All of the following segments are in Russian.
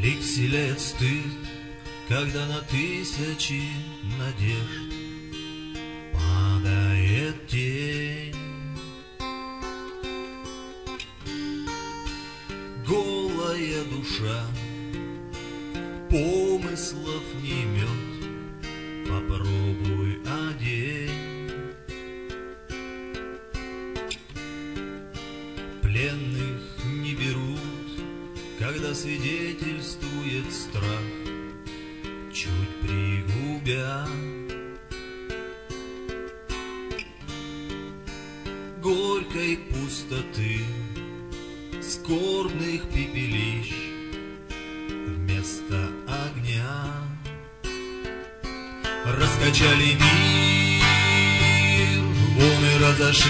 Лик вселяет стыд, когда на тысячи надежд падает тень. Голая душа помыслов не имет, попробуй одень. Пленных не берут, когда свидетельствует страх, чуть пригубя. Горькой пустоты, скорбных пепелищ вместо огня. Раскачали мир, волны разошлись,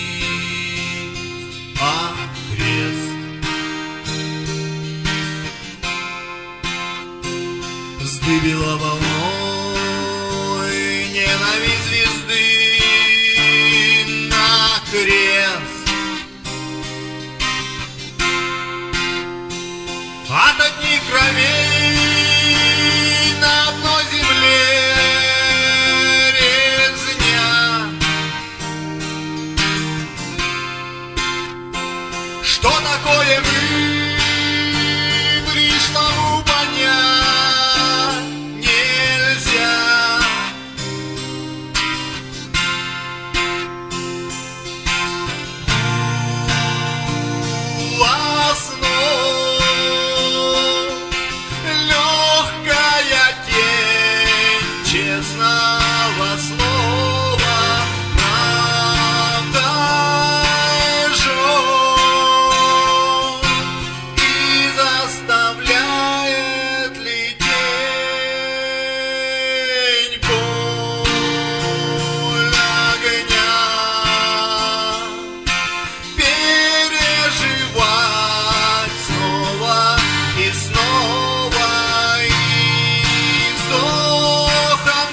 а крест вздыбила волной ненависть звезды на крест. От одних кровей на одной земле резня. Что такое мы, пришлому понять нельзя. Честного слова, правда жжет и заставляет лететь боль огня, переживать снова и снова и вздохом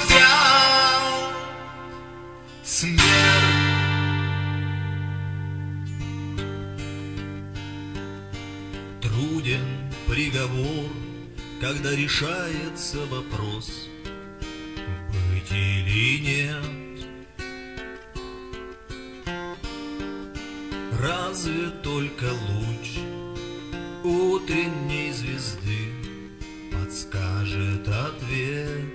смерть. Труден приговор, когда решается вопрос, быть или нет. Разве только луч утренней звезды подскажет ответ.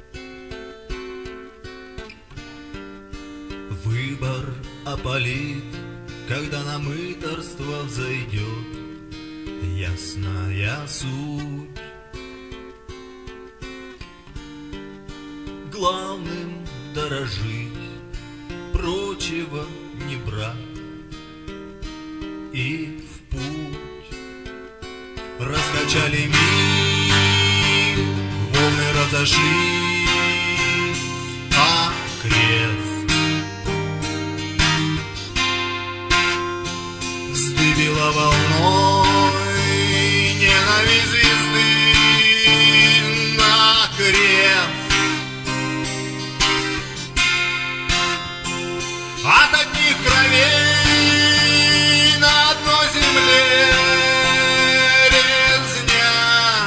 Выбор опалит, когда на мытарство взойдет ясная суть. Главным дорожить, прочего не брать и в путь. Раскачали мир, волны разошлись, а крест вздыбила волной ненависть звезды на крест. От одних кровей на одной земле резня.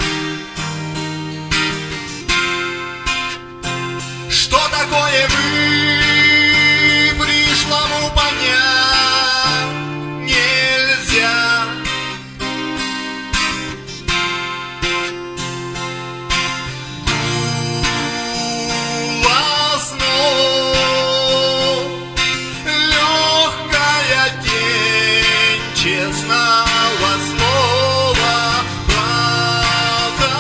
Что такое вы, пришлому понять нельзя. Честного слова, правда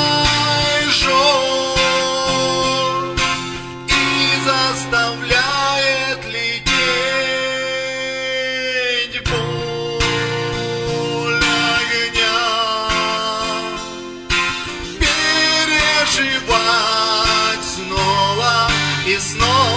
жжет и заставляет лететь боль огня, переживать снова и снова.